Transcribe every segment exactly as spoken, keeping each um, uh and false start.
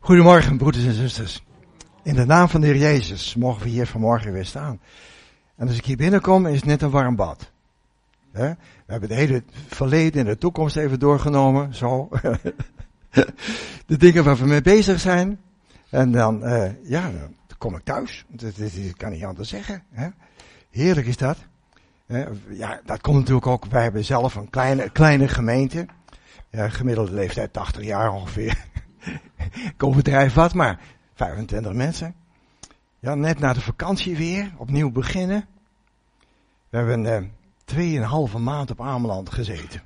Goedemorgen, broeders en zusters. In de naam van de Heer Jezus mogen we hier vanmorgen weer staan. En als ik hier binnenkom, is het net een warm bad. He? We hebben het hele verleden en de toekomst even doorgenomen, zo. De dingen waar we mee bezig zijn. En dan, uh, ja, dan kom ik thuis. Dat, dat, dat kan niet anders zeggen. He? Heerlijk is dat. Uh, ja, dat komt natuurlijk ook, wij hebben zelf een kleine, kleine gemeente. Ja, gemiddelde leeftijd tachtig jaar ongeveer. Ik overdrijf wat, maar vijfentwintig mensen. Ja, net na de vakantie weer, opnieuw beginnen. We hebben uh, tweeënhalve maand op Ameland gezeten.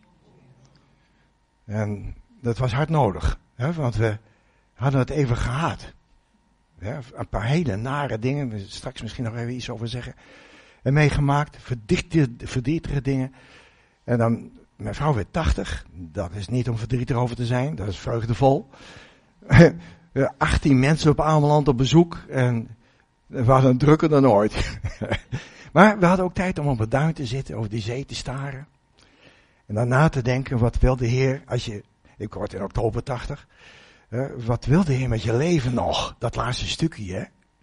En dat was hard nodig, hè, want we hadden het even gehad. Ja, een paar hele nare dingen, we straks misschien nog even iets over zeggen. En meegemaakt, verdrietige, verdrietige dingen. En dan, mijn vrouw werd tachtig, dat is niet om verdrietig over te zijn, dat is vreugdevol. achttien mensen op Ameland op bezoek en we hadden drukker dan ooit. Maar we hadden ook tijd om op het duin te zitten, over die zee te staren. En dan na te denken, wat wil de Heer, als je, ik word in oktober tachtig, uh, wat wil de Heer met je leven nog? Dat laatste stukje, hè?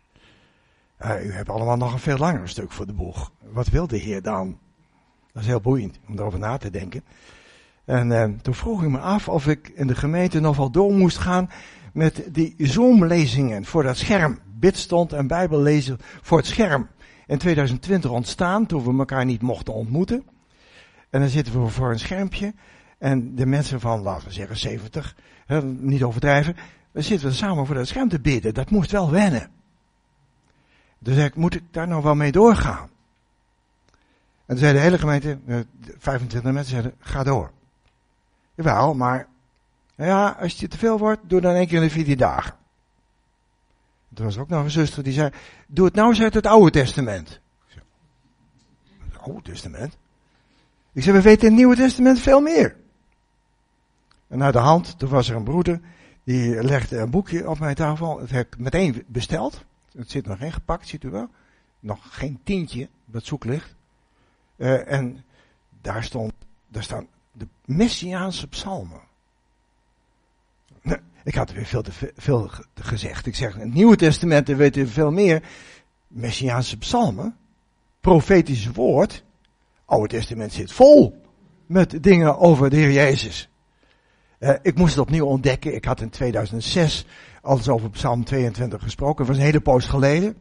Uh, u hebt allemaal nog een veel langer stuk voor de boeg. Wat wil de Heer dan? Dat is heel boeiend om erover na te denken. En uh, toen vroeg ik me af of ik in de gemeente nog wel door moest gaan met die Zoom-lezingen voor dat scherm. Bidstond en Bijbellezen voor het scherm. In twintig twintig ontstaan, toen we elkaar niet mochten ontmoeten. En dan zitten we voor een schermpje. En de mensen van, laten we zeggen, zeventig, hè, niet overdrijven. Dan zitten we samen voor dat scherm te bidden. Dat moest wel wennen. Dus zei ik, moet ik daar nou wel mee doorgaan? En toen zei de hele gemeente, vijfentwintig mensen zeiden, ga door. Jawel, maar ja, als het je te veel wordt, doe dan één keer in de veertien dagen. Er was ook nog een zuster die zei, doe het nou eens uit het Oude Testament. Ik zei, het Oude Testament? Ik zei, we weten in het Nieuwe Testament veel meer. En naar de hand, toen was er een broeder, die legde een boekje op mijn tafel. Dat heb ik meteen besteld. Het zit nog ingepakt, ziet u wel. Nog geen tientje, dat zoeklicht. Uh, en daar stond, daar staan de Messiaanse psalmen. Nou, ik had er weer veel te veel gezegd. Ik zeg, in het Nieuwe Testament weten we veel meer. Messiaanse psalmen, profetisch woord. Oude Testament zit vol met dingen over de Heer Jezus. Uh, ik moest het opnieuw ontdekken. Ik had in tweeduizend zes al eens over Psalm tweeëntwintig gesproken. Dat was een hele poos geleden.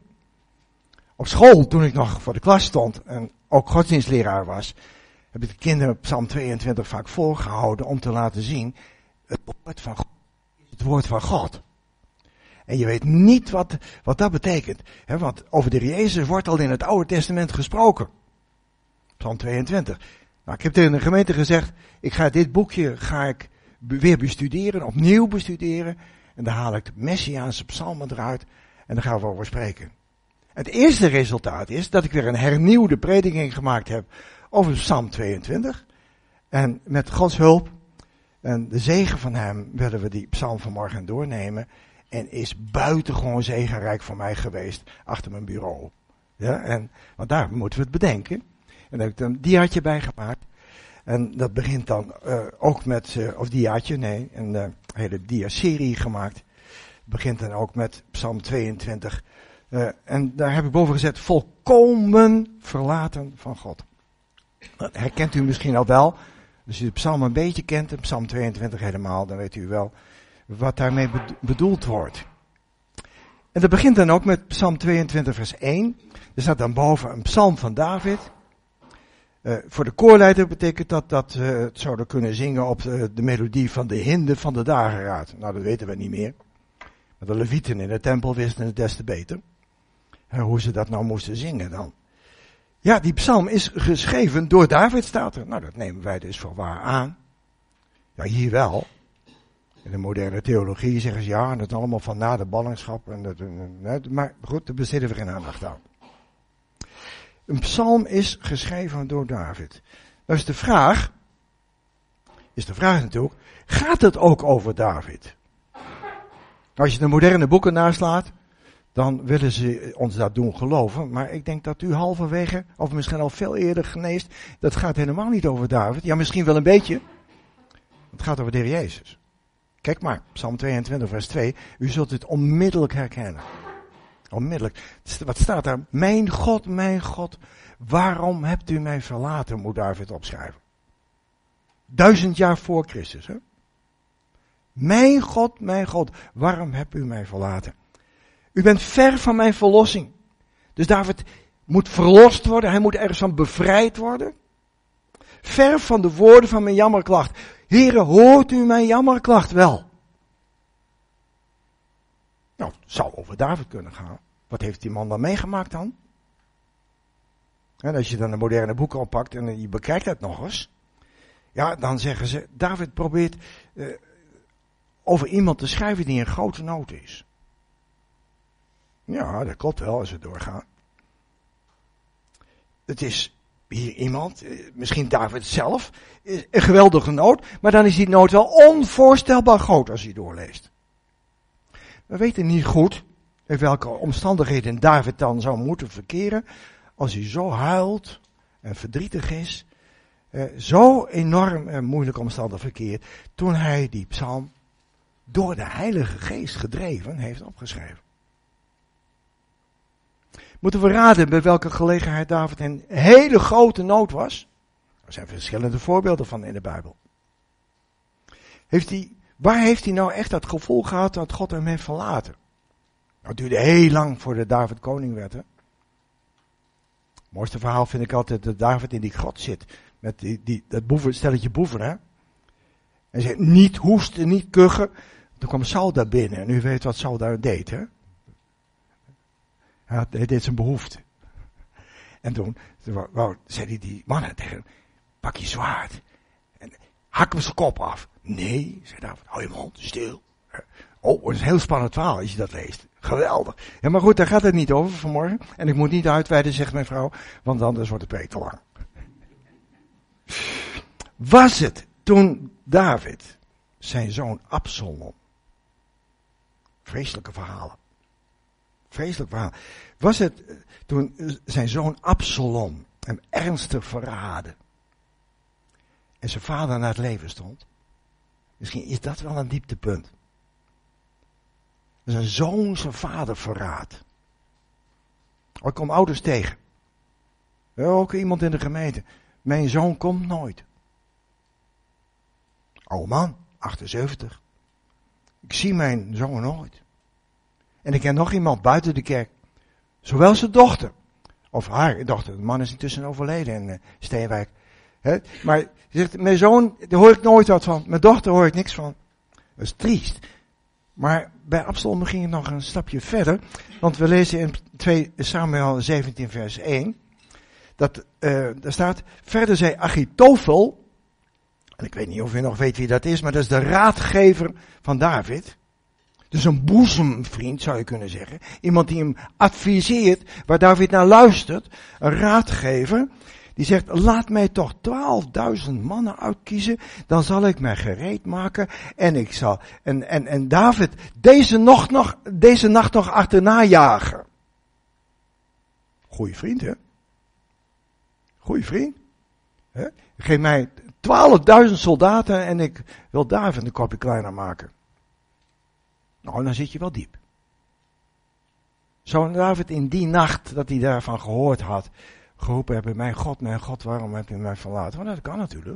Op school, toen ik nog voor de klas stond en ook godsdienstleraar was, heb ik de kinderen Psalm tweeëntwintig vaak voorgehouden om te laten zien, het woord van God is het woord van God. En je weet niet wat, wat dat betekent. Hè, want over de Heer Jezus wordt al in het Oude Testament gesproken. Psalm tweeëntwintig. Nou, ik heb tegen de gemeente gezegd, ik ga dit boekje ga ik weer bestuderen, opnieuw bestuderen. En dan haal ik de Messiaanse psalmen eruit en daar gaan we over spreken. Het eerste resultaat is dat ik weer een hernieuwde prediking gemaakt heb over Psalm tweeëntwintig. En met Gods hulp en de zegen van hem willen we die psalm vanmorgen doornemen. En is buitengewoon zegenrijk voor mij geweest achter mijn bureau. Ja, en, want daar moeten we het bedenken. En daar heb ik een diaatje bij gemaakt. En dat begint dan uh, ook met, uh, of diaatje, nee, een uh, hele dia-serie gemaakt. Het begint dan ook met Psalm tweeëntwintig. Uh, en daar heb ik boven gezet, volkomen verlaten van God. Dat herkent u misschien al wel. Als u de psalm een beetje kent, en Psalm tweeëntwintig helemaal, dan weet u wel wat daarmee bedoeld wordt. En dat begint dan ook met Psalm tweeëntwintig vers één. Er staat dan boven een psalm van David. Uh, voor de koorleider betekent dat dat we uh, het zouden kunnen zingen op uh, de melodie van de hinde van de dageraad. Nou, dat weten we niet meer. Maar de levieten in de tempel wisten het des te beter. Uh, hoe ze dat nou moesten zingen dan. Ja, die psalm is geschreven door David, staat er. Nou, dat nemen wij dus voor waar aan. Ja, hier wel. In de moderne theologie zeggen ze ja, dat is allemaal van na de ballingschap. En dat, uh, maar goed, daar besteden we geen aandacht aan. Een psalm is geschreven door David. Dat is de vraag, is de vraag natuurlijk, gaat het ook over David? Als je de moderne boeken naslaat, dan willen ze ons dat doen geloven. Maar ik denk dat u halverwege, of misschien al veel eerder geneest, dat gaat helemaal niet over David. Ja, misschien wel een beetje. Het gaat over de Heer Jezus. Kijk maar, Psalm tweeëntwintig vers twee. U zult het onmiddellijk herkennen. Onmiddellijk. Wat staat daar? Mijn God, mijn God, waarom hebt u mij verlaten, moet David opschrijven. Duizend jaar voor Christus. Hè? Mijn God, mijn God, waarom hebt u mij verlaten? U bent ver van mijn verlossing. Dus David moet verlost worden, hij moet ergens van bevrijd worden. Ver van de woorden van mijn jammerklacht. Heere, hoort u mijn jammerklacht wel? Nou, het zou over David kunnen gaan. Wat heeft die man dan meegemaakt dan? En als je dan de moderne boeken oppakt en je bekijkt het nog eens. Ja, dan zeggen ze, David probeert uh, over iemand te schrijven die in grote nood is. Ja, dat klopt wel als we doorgaan. Het is hier iemand, misschien David zelf, een geweldige nood, maar dan is die nood wel onvoorstelbaar groot als je doorleest. We weten niet goed in welke omstandigheden David dan zou moeten verkeren, als hij zo huilt en verdrietig is, eh, zo enorm en moeilijke omstandigheden verkeert, toen hij die psalm door de Heilige Geest gedreven heeft opgeschreven. Moeten we raden bij welke gelegenheid David in hele grote nood was? Er zijn verschillende voorbeelden van in de Bijbel. Heeft hij, waar heeft hij nou echt dat gevoel gehad dat God hem heeft verlaten? Nou, het duurde heel lang voordat David koning werd. Hè? Het mooiste verhaal vind ik altijd dat David in die grot zit. Met die, die, dat boeven, stelletje boeven. Hè? En zegt niet hoesten, niet kuchen. Toen kwam Saul daar binnen. En u weet wat Saul daar deed. Hè? Hij deed zijn behoefte. En toen wou, zei hij die mannen tegen hem, pak je zwaard. En hak hem zijn kop af. Nee, zei David, hou je mond, stil. Oh, het is een heel spannend verhaal als je dat leest. Geweldig. Ja, maar goed, daar gaat het niet over vanmorgen. En ik moet niet uitweiden, zegt mijn vrouw, want anders wordt de preek te lang. Was het toen David zijn zoon Absalom, vreselijke verhalen, vreselijk verhaal, was het toen zijn zoon Absalom hem ernstig verraadde en zijn vader naar het leven stond? Misschien is dat wel een dieptepunt. Dat een zoon zijn vader verraadt. Ik kom ouders tegen. Ook iemand in de gemeente. Mijn zoon komt nooit. Oude man, achtenzeventig. Ik zie mijn zoon nooit. En ik ken nog iemand buiten de kerk. Zowel zijn dochter. Of haar dochter. De man is intussen overleden in uh, Steenwijk. He? Maar hij zegt, mijn zoon, daar hoor ik nooit wat van. Mijn dochter hoor ik niks van. Dat is triest. Maar bij Absalom ging het nog een stapje verder. Want we lezen in twee Samuel zeventien vers één. Dat, uh, daar staat, verder zei Achitofel. En ik weet niet of u nog weet wie dat is. Maar dat is de raadgever van David. Dus een boezemvriend zou je kunnen zeggen. Iemand die hem adviseert. Waar David naar luistert. Een raadgever. Die zegt, laat mij toch twaalfduizend mannen uitkiezen, dan zal ik mij gereed maken en ik zal, en, en, en David deze, nog, nog, deze nacht nog achterna jagen. Goeie vriend, hè? Goeie vriend. Hè? Geef mij twaalfduizend soldaten en ik wil David een kopje kleiner maken. Nou, dan zit je wel diep. Zou David in die nacht, dat hij daarvan gehoord had, geroepen hebben, mijn God, mijn God, waarom heb je mij verlaten? Want dat kan natuurlijk.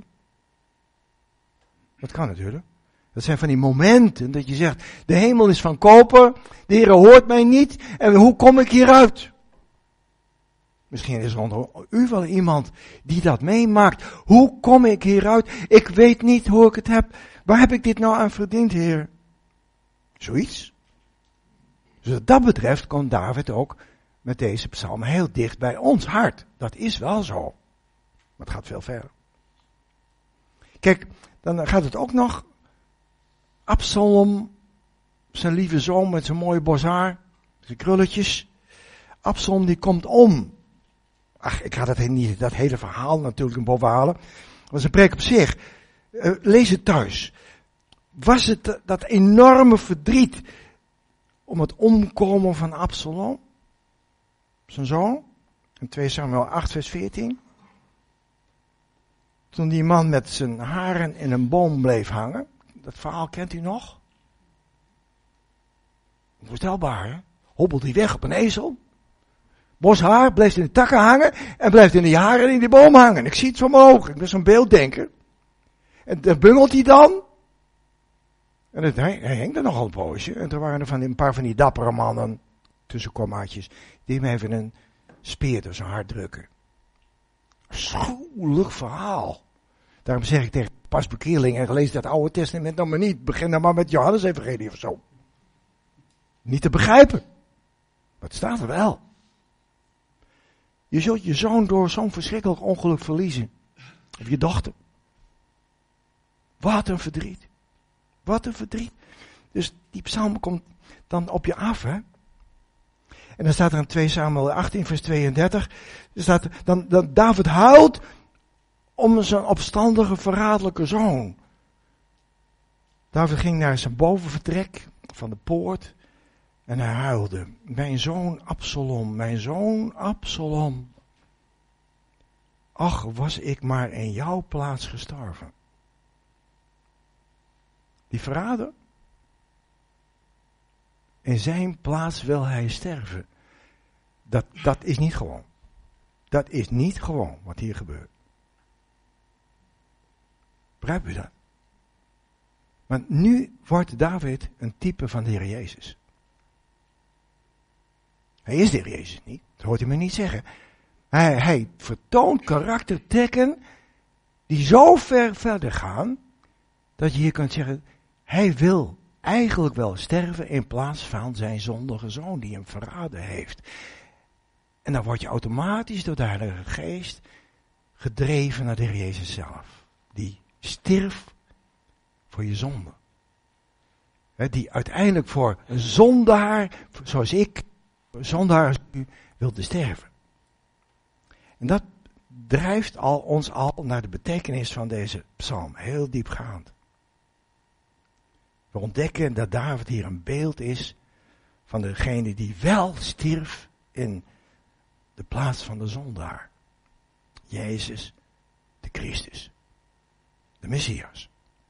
Dat kan natuurlijk. Dat zijn van die momenten dat je zegt, de hemel is van koper, de Heer hoort mij niet, en hoe kom ik hieruit? Misschien is er onder u wel iemand die dat meemaakt. Hoe kom ik hieruit? Ik weet niet hoe ik het heb. Waar heb ik dit nou aan verdiend, Heer? Zoiets. Dus wat dat betreft kon David ook met deze psalm heel dicht bij ons hart. Dat is wel zo. Maar het gaat veel verder. Kijk, dan gaat het ook nog. Absalom, zijn lieve zoon met zijn mooie bos haar, zijn krulletjes. Absalom die komt om. Ach, ik ga dat, niet, dat hele verhaal natuurlijk boven halen. Dat was een preek op zich. Uh, lees het thuis. Was het dat enorme verdriet om het omkomen van Absalom? Zijn zoon, in twee Samuel acht vers veertien. Toen die man met zijn haren in een boom bleef hangen. dat verhaal kent u nog? Onvoorstelbaar, hè? Hobbelt hij weg op een ezel. Bos haar, blijft in de takken hangen en blijft in de haren in die boom hangen. Ik zie het voor mijn ogen, ik ben zo'n beelddenker. En dan bungelt hij dan. En het, hij, hij hing er nogal een poosje. En er waren er van die, een paar van die dappere mannen, tussen kommaatjes, die hem even een speer door zijn hart drukken. Schuwelijk verhaal. Daarom zeg ik tegen pasbekeerling en lees dat Oude Testament nog maar niet. Begin dan maar met Johannes Evangelie of zo. Niet te begrijpen. Maar het staat er wel. Je zult je zoon door zo'n verschrikkelijk ongeluk verliezen. Of je dochter. Wat een verdriet. Wat een verdriet. Dus die psalm komt dan op je af, hè. En dan staat er in twee Samuel achttien vers tweeëndertig. Er staat, dan, dan David huilt om zijn opstandige, verraderlijke zoon. David ging naar zijn bovenvertrek van de poort. En hij huilde. Mijn zoon Absalom, mijn zoon Absalom. Ach, was ik maar in jouw plaats gestorven. Die verrader. In zijn plaats wil hij sterven. Dat, dat is niet gewoon. Dat is niet gewoon wat hier gebeurt. Begrijpt u dat? Want nu wordt David een type van de Heer Jezus. Hij is de Heer Jezus niet. Dat hoort u me niet zeggen. Hij, hij vertoont karaktertrekken die zo ver verder gaan, dat je hier kunt zeggen, hij wil eigenlijk wel sterven in plaats van zijn zondige zoon die hem verraden heeft. En dan word je automatisch door de Heilige Geest gedreven naar de Heer Jezus zelf. Die stierf voor je zonde. He, die uiteindelijk voor een zondaar, zoals ik, een zondaar als u, wilde sterven. En dat drijft al, ons al naar de betekenis van deze psalm. Heel diepgaand. We ontdekken dat David hier een beeld is van degene die wel stierf in de plaats van de zondaar. Jezus de Christus. De Messias.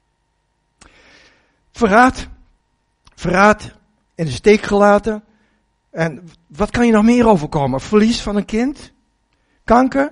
Verraad. Verraad in de steek gelaten. En wat kan je nog meer overkomen? Verlies van een kind? Kanker?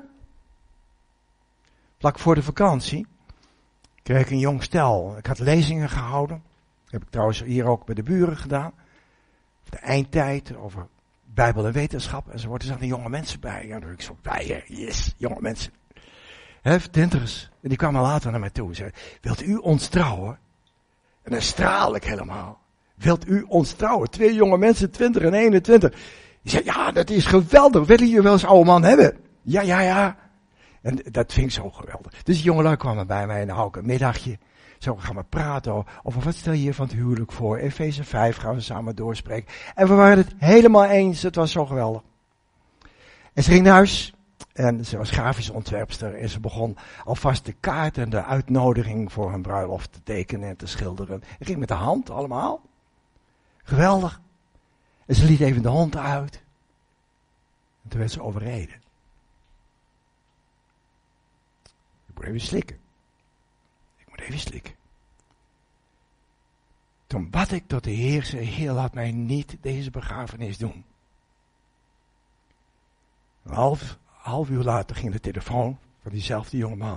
Vlak voor de vakantie kreeg ik een jong stel. Ik had lezingen gehouden. Dat heb ik trouwens hier ook bij de buren gedaan. De eindtijd, over Bijbel en wetenschap. En zo worden er zaten jonge mensen bij. En dan dacht ik zo bij, yes, jonge mensen. He, twintigers. En die kwamen later naar mij toe en zeiden, wilt u ons trouwen? En dan straal ik helemaal. Wilt u ons trouwen? Twee jonge mensen, twintig en eenentwintig. Die zei, ja, dat is geweldig. Willen jullie wel eens oude man hebben? Ja, ja, ja. En dat vind ik zo geweldig. Dus die jongelui kwamen bij mij en dan hou ik een middagje. Zo gaan we praten over wat stel je je van het huwelijk voor. Efeze vijf gaan we samen doorspreken. En we waren het helemaal eens. Het was zo geweldig. En ze ging naar huis. En ze was grafisch ontwerpster. En ze begon alvast de kaart en de uitnodiging voor hun bruiloft te tekenen en te schilderen. Het ging met de hand allemaal. Geweldig. En ze liet even de hond uit. En toen werd ze overreden. Ik moet even slikken. Ik moet even slikken. Toen bad ik tot de Heer, zei, Heer, laat mij niet deze begrafenis doen. Een half, half uur later ging de telefoon van diezelfde jongeman.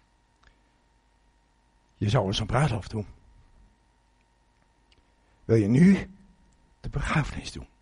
Je zou eens een bruiloft doen. Wil je nu de begrafenis doen?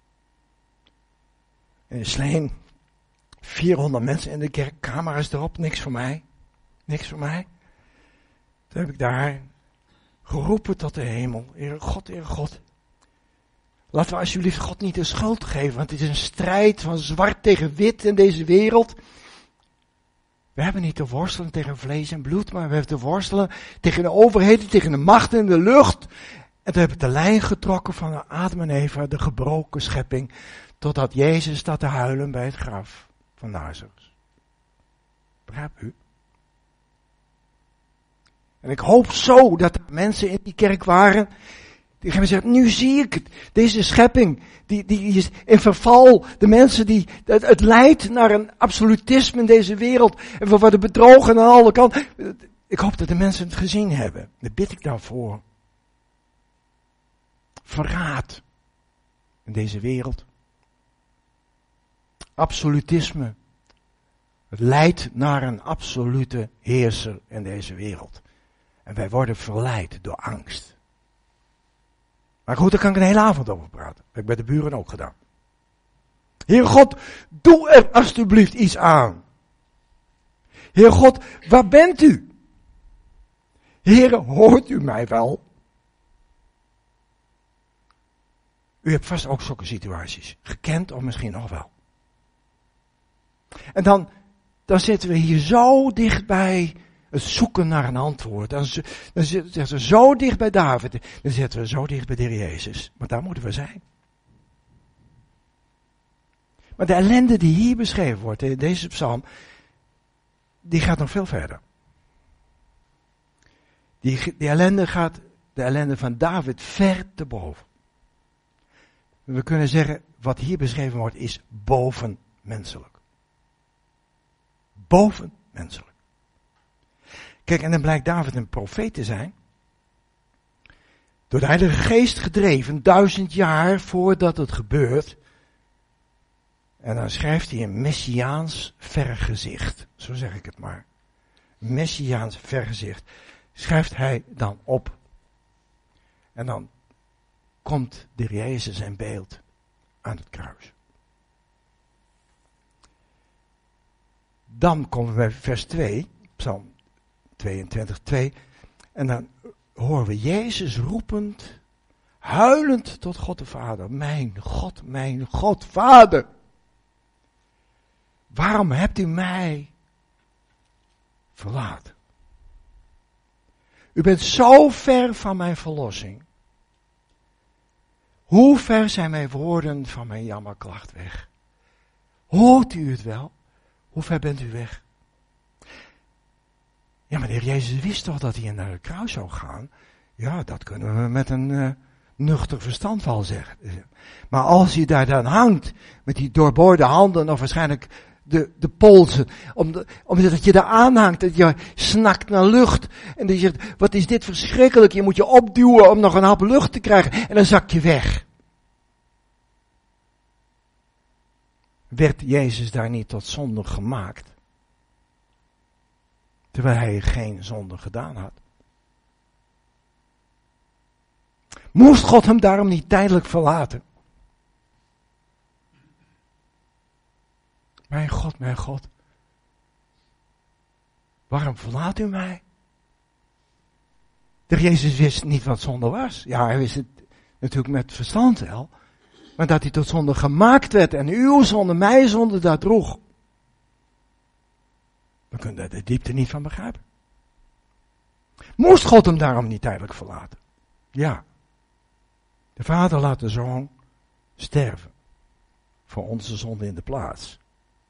En Sleen, vierhonderd mensen in de kerk, camera's erop, niks voor mij. Niks voor mij. Toen heb ik daar geroepen tot de hemel. Heere God, Heere God. Laten we alsjeblieft God niet de schuld geven, want het is een strijd van zwart tegen wit in deze wereld. We hebben niet te worstelen tegen vlees en bloed, maar we hebben te worstelen tegen de overheden, tegen de machten in de lucht. En toen heb ik de lijn getrokken van Adam en Eva, de gebroken schepping, totdat Jezus staat te huilen bij het graf van Lazarus. Begrijp u? En ik hoop zo dat er mensen in die kerk waren, die hebben gezegd, nu zie ik het. Deze schepping, die, die is in verval. De mensen die, het, het leidt naar een absolutisme in deze wereld. En we worden bedrogen aan alle kanten. Ik hoop dat de mensen het gezien hebben. Daar bid ik daarvoor. Verraad in deze wereld. Absolutisme. Het leidt naar een absolute heerser in deze wereld. En wij worden verleid door angst. Maar goed, daar kan ik een hele avond over praten. Dat heb ik bij de buren ook gedaan. Heer God, doe er alstublieft iets aan. Heer God, waar bent u? Heer, hoort u mij wel? U hebt vast ook zulke situaties. Gekend of misschien nog wel. En dan, dan zitten we hier zo dichtbij het zoeken naar een antwoord. Dan, dan zitten we zo dicht bij David. Dan zitten we zo dicht bij de Heer Jezus. Maar daar moeten we zijn. Maar de ellende die hier beschreven wordt in deze psalm, die gaat nog veel verder. Die, die ellende gaat, de ellende van David, ver te boven. We kunnen zeggen, wat hier beschreven wordt, is bovenmenselijk. Bovenmenselijk. Kijk, en dan blijkt David een profeet te zijn. Door de Heilige Geest gedreven, duizend jaar voordat het gebeurt. En dan schrijft hij een messiaans vergezicht. Zo zeg ik het maar. Messiaans vergezicht. Schrijft hij dan op. En dan komt de Heer Jezus in beeld aan het kruis. Dan komen we bij vers twee, Psalm tweeëntwintig, twee. En dan horen we Jezus roepend, huilend tot God de Vader. Mijn God, mijn God, Vader. Waarom hebt u mij verlaten? U bent zo ver van mijn verlossing. Hoe ver zijn mijn woorden van mijn jammerklacht weg? Hoort u het wel? Hoe ver bent u weg? Ja, maar de Heer Jezus wist toch dat hij naar het kruis zou gaan? Ja, dat kunnen we met een uh, nuchter verstand wel zeggen. Maar als hij daar dan hangt, met die doorboorde handen, of waarschijnlijk de, de polsen, om omdat je daar aanhangt, dat je snakt naar lucht, en dat je zegt, wat is dit verschrikkelijk, je moet je opduwen om nog een hap lucht te krijgen, en dan zak je weg. Werd Jezus daar niet tot zonde gemaakt? Terwijl hij geen zonde gedaan had. Moest God hem daarom niet tijdelijk verlaten? Mijn God, mijn God. Waarom verlaat u mij? De Jezus wist niet wat zonde was. Ja, hij wist het natuurlijk met verstand wel. Maar dat hij tot zonde gemaakt werd en uw zonde, mijn zonde, dat droeg. We kunnen daar de diepte niet van begrijpen. Moest God hem daarom niet tijdelijk verlaten? Ja. De Vader laat de Zoon sterven. Voor onze zonde in de plaats.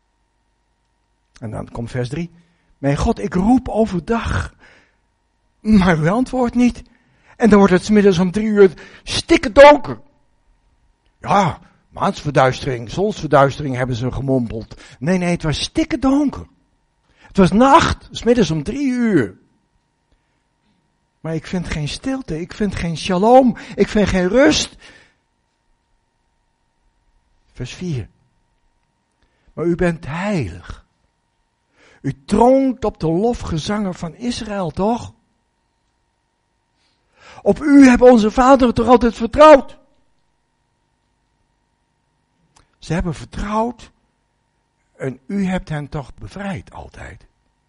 En dan komt vers drie. Mijn God, ik roep overdag. Maar u antwoordt niet. En dan wordt het 's middags om drie uur stikken donker. Ja, maansverduistering, zonsverduistering hebben ze gemompeld. Nee, nee, het was stikken donker. Het was nacht, 's middags om drie uur. Maar ik vind geen stilte, ik vind geen shalom, ik vind geen rust. Vers vier. Maar u bent heilig. U troont op de lofgezangen van Israël, toch? Op u hebben onze vaderen toch altijd vertrouwd? Ze hebben vertrouwd en u hebt hen toch bevrijd altijd.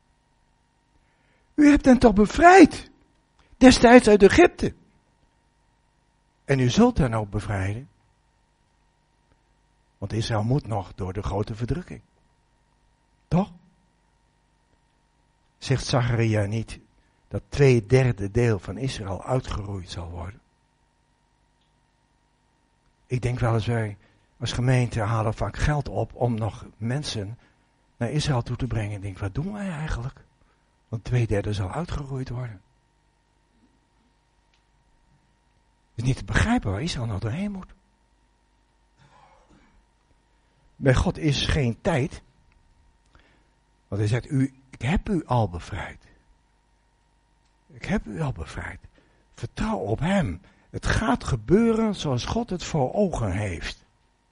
U hebt hen toch bevrijd, destijds uit Egypte. En u zult hen ook bevrijden. Want Israël moet nog door de grote verdrukking. Toch? Zegt Zacharia niet dat twee derde deel van Israël uitgeroeid zal worden? Ik denk wel eens wij als gemeente halen vaak geld op om nog mensen naar Israël toe te brengen. Ik denk, wat doen wij eigenlijk? Want twee derde zal uitgeroeid worden. Het is niet te begrijpen waar Israël nou doorheen moet. Bij God is geen tijd. Want hij zegt, u, ik heb u al bevrijd. Ik heb u al bevrijd. Vertrouw op hem. Het gaat gebeuren zoals God het voor ogen heeft.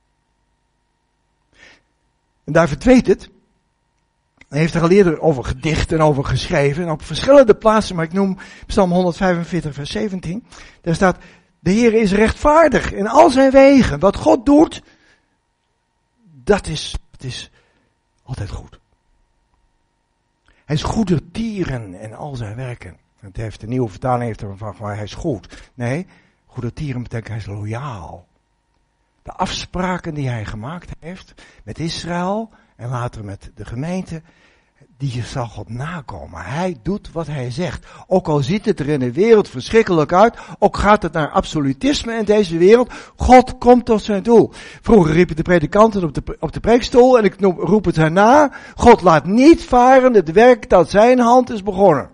En David weet het. Hij heeft er al eerder over gedicht en over geschreven. En op verschillende plaatsen, maar ik noem Psalm honderdvijfenveertig vers zeventien. Daar staat, de Heer is rechtvaardig in al zijn wegen. Wat God doet, dat is, dat is altijd goed. Hij is goedertieren in al zijn werken. Het heeft, de nieuwe vertaling heeft ervan van, hij is goed. Nee, goedertieren betekent hij is loyaal. De afspraken die hij gemaakt heeft met Israël en later met de gemeente, die zal God nakomen. Hij doet wat hij zegt. Ook al ziet het er in de wereld verschrikkelijk uit, ook gaat het naar absolutisme in deze wereld, God komt tot zijn doel. Vroeger riepen de predikanten op de, op de preekstoel en ik noem, roep het herna, God laat niet varen het werk dat zijn hand is begonnen.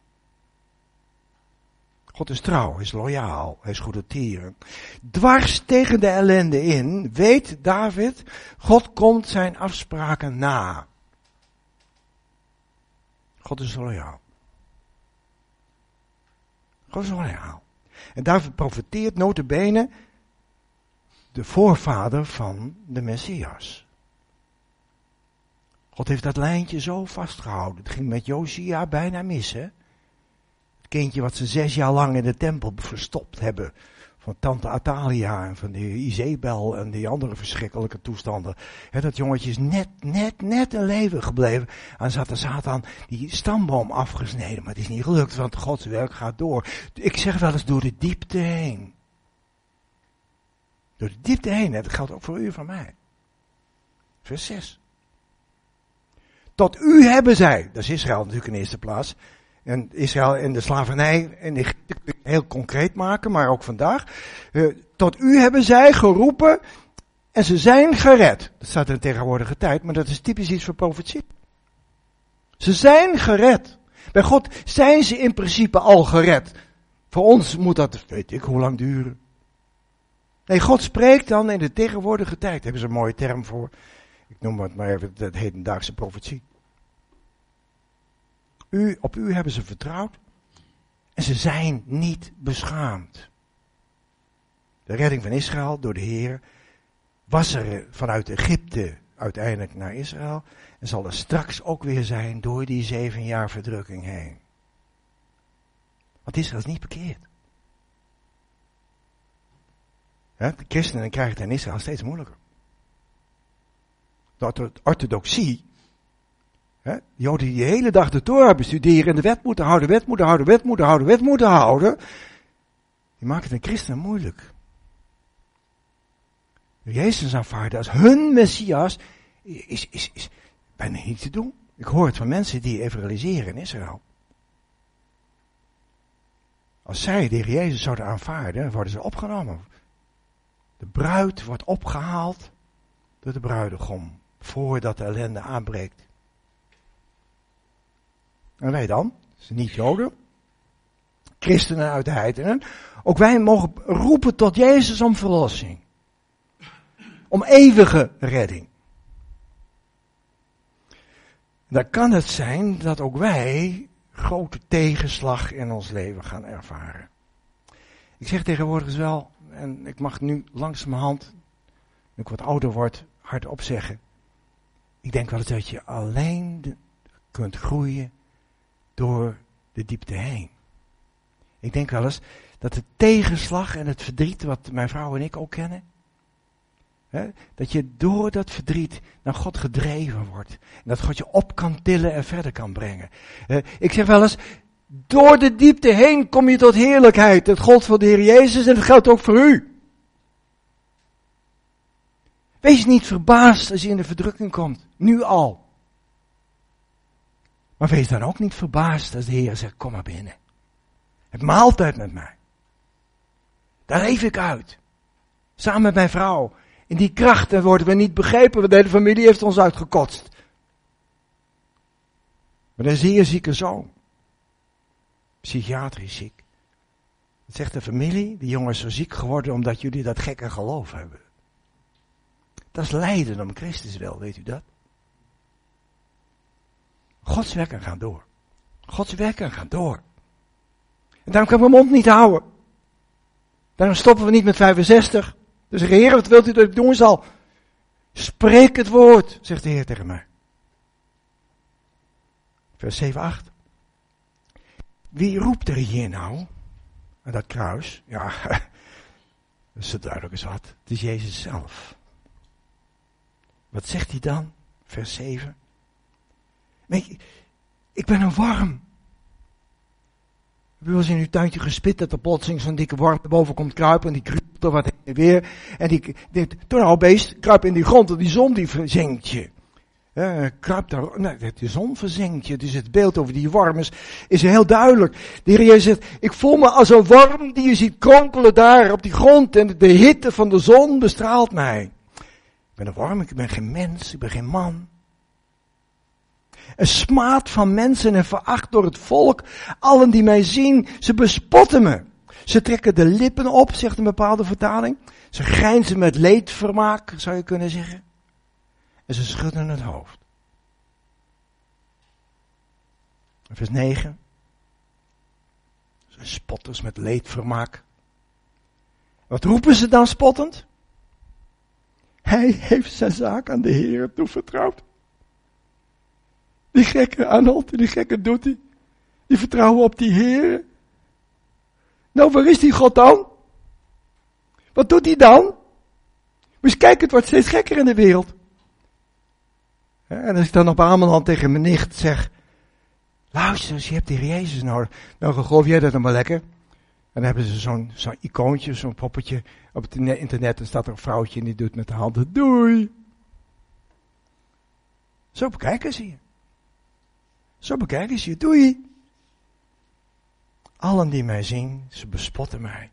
God is trouw, hij is loyaal, hij is goedertieren. Dwars tegen de ellende in, weet David, God komt zijn afspraken na. God is loyaal. God is loyaal. En David profeteert nota bene de voorvader van de Messias. God heeft dat lijntje zo vastgehouden. Het ging met Josia bijna mis, hè? Kindje wat ze zes jaar lang in de tempel verstopt hebben. Van tante Atalia en van de Izebel en die andere verschrikkelijke toestanden. He, dat jongetje is net, net, net in leven gebleven. En zat de Satan die stamboom afgesneden. Maar het is niet gelukt, want Gods werk gaat door. Ik zeg wel eens door de diepte heen. Door de diepte heen, dat geldt ook voor u en voor mij. Vers zes. Tot u hebben zij, dat is Israël natuurlijk in de eerste plaats. En Israël in de slavernij in Egypte kun je heel concreet maken, maar ook vandaag. Uh, tot u hebben zij geroepen en ze zijn gered. Dat staat in de tegenwoordige tijd, maar dat is typisch iets voor profetie. Ze zijn gered. Bij God zijn ze in principe al gered. Voor ons moet dat, weet ik hoe lang duren. Nee, God spreekt dan in de tegenwoordige tijd. Daar hebben ze een mooie term voor. Ik noem het maar even de hedendaagse profetie. U, op u hebben ze vertrouwd en ze zijn niet beschaamd. De redding van Israël door de Heer was er vanuit Egypte uiteindelijk naar Israël en zal er straks ook weer zijn door die zeven jaar verdrukking heen. Want Israël is niet bekeerd. De christenen krijgen het in Israël steeds moeilijker. De orthodoxie, He, Joden die de hele dag de Torah bestuderen en de wet moeten houden, wet moeten houden, wet moeten houden, wet moeten houden. Die maken het de christenen moeilijk. Jezus aanvaarden als hun Messias is, is, is bijna niet te doen. Ik hoor het van mensen die evangeliseren in Israël. Als zij de Heer Jezus zouden aanvaarden, worden ze opgenomen. De bruid wordt opgehaald door de bruidegom, voordat de ellende aanbreekt. En wij dan, dat zijn niet Joden, christenen uit de heidenen, ook wij mogen roepen tot Jezus om verlossing. Om eeuwige redding. Dan kan het zijn dat ook wij grote tegenslag in ons leven gaan ervaren. Ik zeg tegenwoordig wel, en ik mag nu langzamerhand, nu ik wat ouder word, hardop zeggen. Ik denk wel eens dat je alleen de, kunt groeien door de diepte heen. Ik denk wel eens dat de tegenslag en het verdriet, wat mijn vrouw en ik ook kennen, hè, dat je door dat verdriet naar God gedreven wordt. En dat God je op kan tillen en verder kan brengen. Uh, ik zeg wel eens, door de diepte heen kom je tot heerlijkheid. Dat geldt voor de Heer Jezus en dat geldt ook voor u. Wees niet verbaasd als je in de verdrukking komt. Nu al. Maar wees dan ook niet verbaasd als de Heer zegt, kom maar binnen. Heb maaltijd met mij. Daar leef ik uit. Samen met mijn vrouw. In die krachten worden we niet begrepen, want de hele familie heeft ons uitgekotst. Met een zeer zieke zoon. Psychiatrisch ziek. Dat zegt de familie, die jongen is zo ziek geworden omdat jullie dat gekke geloof hebben. Dat is lijden om Christus wil, weet u dat? Gods werken gaan door. Gods werken gaan door. En daarom kan ik mijn mond niet houden. Daarom stoppen we niet met vijfenzestig. Dus zeggen, Heer, wat wilt u dat ik doen zal? Spreek het woord, zegt de Heer tegen mij. Vers zeven, acht. Wie roept er hier nou? Aan dat kruis? Ja, dat is zo duidelijk als wat. Het is Jezus zelf. Wat zegt hij dan? Vers zeven. Weet je, ik ben een worm. Heb je wel eens in uw tuintje gespit dat er plotseling zo'n dikke worm erboven komt kruipen en die kruipt er wat heen en weer. En die denkt, toen nou beest, kruip in die grond en die zon die verzinkt je. Ja, kruipt daar, nee, de zon verzinkt je. Dus het beeld over die worm is, is heel duidelijk. De Heer Jezus zegt, ik voel me als een worm die je ziet kronkelen daar op die grond en de hitte van de zon bestraalt mij. Ik ben een worm, ik ben geen mens, ik ben geen man. Een smaad van mensen en veracht door het volk. Allen die mij zien, ze bespotten me. Ze trekken de lippen op, zegt een bepaalde vertaling. Ze grijnzen met leedvermaak, zou je kunnen zeggen. En ze schudden het hoofd. Vers negen. Ze spotters met leedvermaak. Wat roepen ze dan spottend? Hij heeft zijn zaak aan de Heer toevertrouwd. Die gekke Arnold, die gekke doet hij. Die vertrouwen op die Heer. Nou, waar is die God dan? Wat doet hij dan? Moet eens kijken, het wordt steeds gekker in de wereld. En als ik dan op Ameland tegen mijn nicht zeg, luister eens, je hebt die Heer Jezus nodig. Nou, geloof jij dat dan maar lekker? En dan hebben ze zo'n, zo'n icoontje, zo'n poppetje op het internet. En staat er een vrouwtje en die doet met de handen, doei. Zo bekijken ze je. Zo bekijken ze je, doei. Allen die mij zien, ze bespotten mij.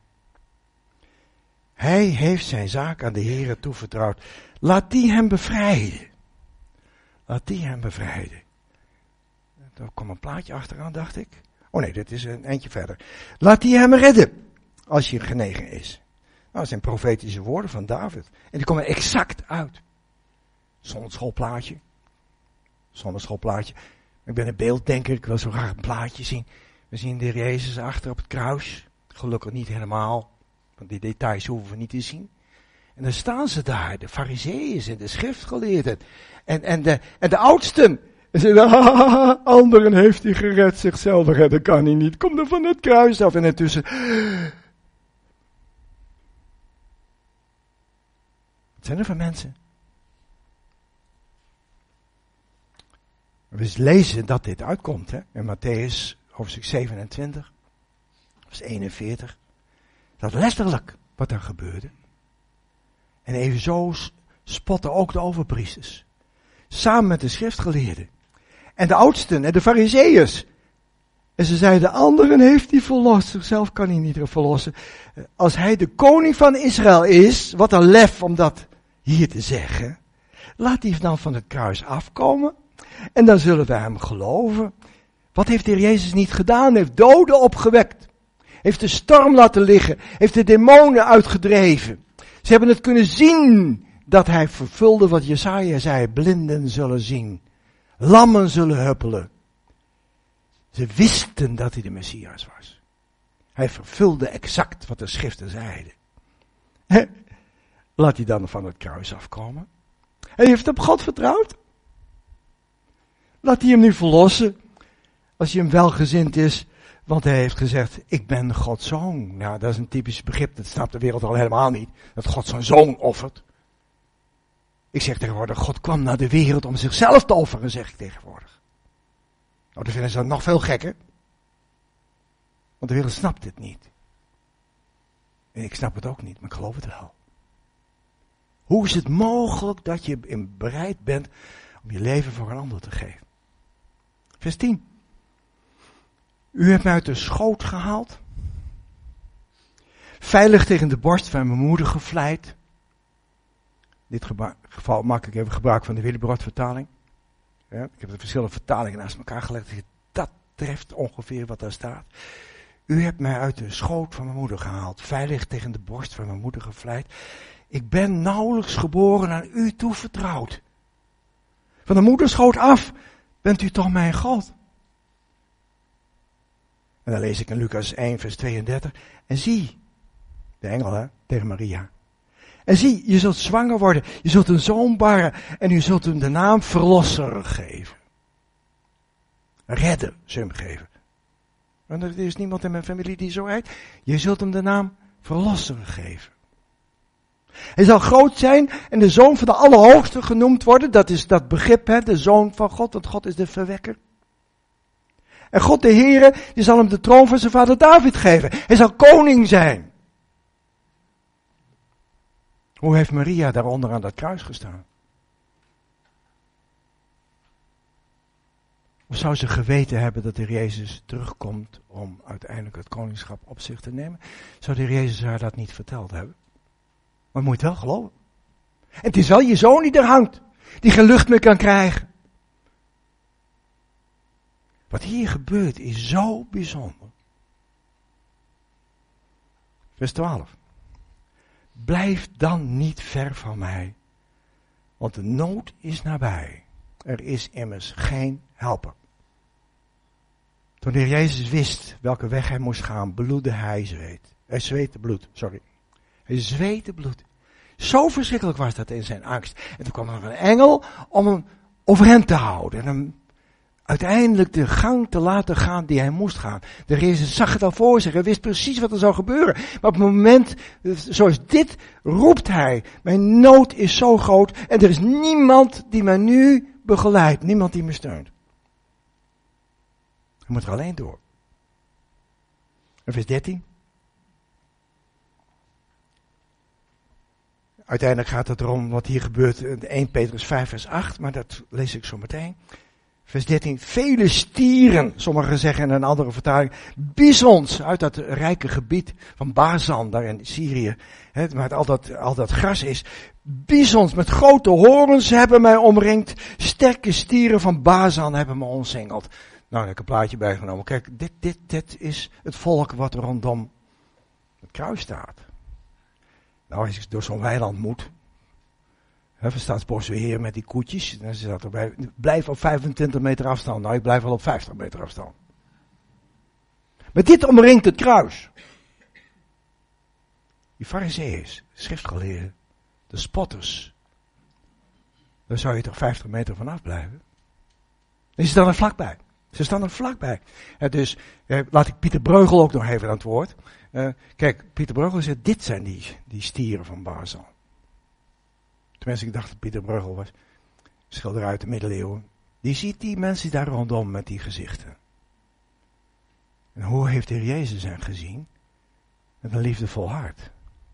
Hij heeft zijn zaak aan de Heere toevertrouwd. Laat die hem bevrijden. Laat die hem bevrijden. Er komt een plaatje achteraan, dacht ik. Oh nee, dit is een eindje verder. Laat die hem redden, als je genegen is. Nou, dat zijn profetische woorden van David. En die komen exact uit. Zonneschoolplaatje. Zonneschoolplaatje. Ik ben een beelddenker, ik wil zo graag een plaatje zien. We zien de Heer Jezus achter op het kruis. Gelukkig niet helemaal, want die details hoeven we niet te zien. En dan staan ze daar, de farizeeën en de schriftgeleerden. En, en, de, en de oudsten. En ze zeggen, anderen heeft hij gered, zichzelf redden kan hij niet. Kom er van het kruis af. En intussen, wat zijn er voor mensen? We lezen dat dit uitkomt, hè? In Matthäus, hoofdstuk zevenentwintig, vers eenenveertig. Dat letterlijk wat er gebeurde. En evenzo spotten ook de overpriesters. Samen met de schriftgeleerden. En de oudsten en de farizeeërs. En ze zeiden, de anderen heeft hij verlost. Zichzelf kan hij niet verlossen. Als hij de koning van Israël is, wat een lef om dat hier te zeggen. Laat hij dan van het kruis afkomen. En dan zullen we hem geloven. Wat heeft de Heer Jezus niet gedaan? Heeft doden opgewekt. Heeft de storm laten liggen. Heeft de demonen uitgedreven. Ze hebben het kunnen zien dat hij vervulde wat Jesaja zei. Blinden zullen zien. Lammen zullen huppelen. Ze wisten dat hij de Messias was. Hij vervulde exact wat de schriften zeiden. Laat hij dan van het kruis afkomen. Hij heeft op God vertrouwd. Laat hij hem nu verlossen. Als hij hem welgezind is. Want hij heeft gezegd, ik ben Gods zoon. Nou, dat is een typisch begrip. Dat snapt de wereld al helemaal niet. Dat God zijn zoon offert. Ik zeg tegenwoordig, God kwam naar de wereld om zichzelf te offeren, zeg ik tegenwoordig. Nou, dan vinden ze dat nog veel gekker. Want de wereld snapt dit niet. En ik snap het ook niet, maar ik geloof het wel. Hoe is het mogelijk dat je bereid bent om je leven voor een ander te geven? Vers tien. U hebt mij uit de schoot gehaald. Veilig tegen de borst van mijn moeder gevleid. In dit geba- geval maak ik even gebruik van de Willibrord-vertaling. Ja, ik heb de verschillende vertalingen naast elkaar gelegd. Dat treft ongeveer wat daar staat. U hebt mij uit de schoot van mijn moeder gehaald. Veilig tegen de borst van mijn moeder gevleid. Ik ben nauwelijks geboren aan u toevertrouwd. Van de moederschoot af bent u toch mijn God. En dan lees ik in Lucas één vers tweeëndertig. En zie, de engel hè, tegen Maria. En zie, je zult zwanger worden, je zult een zoon baren en u zult hem de naam Verlosser geven. Redder, zul je hem geven. Want er is niemand in mijn familie die zo heet. Je zult hem de naam Verlosser geven. Hij zal groot zijn en de zoon van de Allerhoogste genoemd worden. Dat is dat begrip, hè, de zoon van God, want God is de verwekker. En God de Heere, die zal hem de troon van zijn vader David geven. Hij zal koning zijn. Hoe heeft Maria daaronder aan dat kruis gestaan? Of zou ze geweten hebben dat de Heer Jezus terugkomt om uiteindelijk het koningschap op zich te nemen? Zou de Heer Jezus haar dat niet verteld hebben? Maar moet je het wel geloven. En het is wel je zoon die er hangt. Die geen lucht meer kan krijgen. Wat hier gebeurt is zo bijzonder. Vers twaalf. Blijf dan niet ver van mij. Want de nood is nabij. Er is immers geen helper. Toen de Heer Jezus wist welke weg hij moest gaan, bloedde hij zweet. Hij zweette bloed, sorry. Hij zweette bloed. Zo verschrikkelijk was dat in zijn angst. En toen kwam er nog een engel om hem over hem te houden. En hem uiteindelijk de gang te laten gaan die hij moest gaan. De Heer Jezus zag het al voor zich. Hij wist precies wat er zou gebeuren. Maar op het moment, zoals dit, roept hij. Mijn nood is zo groot. En er is niemand die mij nu begeleidt. Niemand die me steunt. Hij moet er alleen door. En vers dertien. Uiteindelijk gaat het erom wat hier gebeurt in eerste Petrus vijf vers acht, maar dat lees ik zo meteen. Vers dertien, vele stieren, sommigen zeggen in een andere vertaling, bisons uit dat rijke gebied van Bazan, daar in Syrië, hè, waar al dat, al dat gras is. Bisons met grote horens hebben mij omringd, sterke stieren van Bazan hebben me omsingeld. Nou, ik heb een plaatje bijgenomen. Kijk, dit, dit, dit is het volk wat er rondom het kruis staat. Nou, als ik door zo'n weiland moet, hè, van Staatsbosbeheer met die koetjes, dan staat erbij, blijf op vijfentwintig meter afstand. Nou, ik blijf wel op vijftig meter afstand. Maar dit omringt het kruis. Die farizeeërs, de schriftgeleerden, de spotters, daar zou je toch vijftig meter vanaf blijven? En ze staan er vlakbij. Ze staan er vlakbij. Ja, dus eh, laat ik Pieter Breugel ook nog even aan het woord. Uh, kijk, Pieter Breugel zegt, dit zijn die, die stieren van Bazan. Tenminste, ik dacht dat Pieter Breugel was. Schilder uit de middeleeuwen. Die ziet die mensen daar rondom met die gezichten. En hoe heeft de Heer Jezus hen gezien? Met een liefdevol hart.